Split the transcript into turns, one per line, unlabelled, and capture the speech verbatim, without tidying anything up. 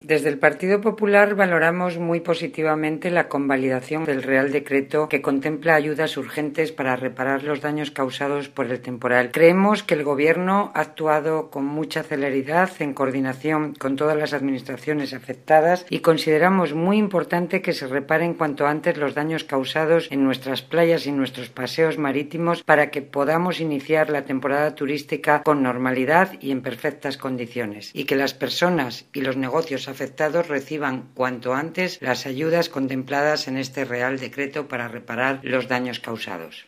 Desde el Partido Popular valoramos muy positivamente la convalidación del Real Decreto que contempla ayudas urgentes para reparar los daños causados por el temporal. Creemos que el Gobierno ha actuado con mucha celeridad en coordinación con todas las administraciones afectadas y consideramos muy importante que se reparen cuanto antes los daños causados en nuestras playas y nuestros paseos marítimos para que podamos iniciar la temporada turística con normalidad y en perfectas condiciones, y que las personas y los negocios afectados reciban cuanto antes las ayudas contempladas en este Real Decreto para reparar los daños causados.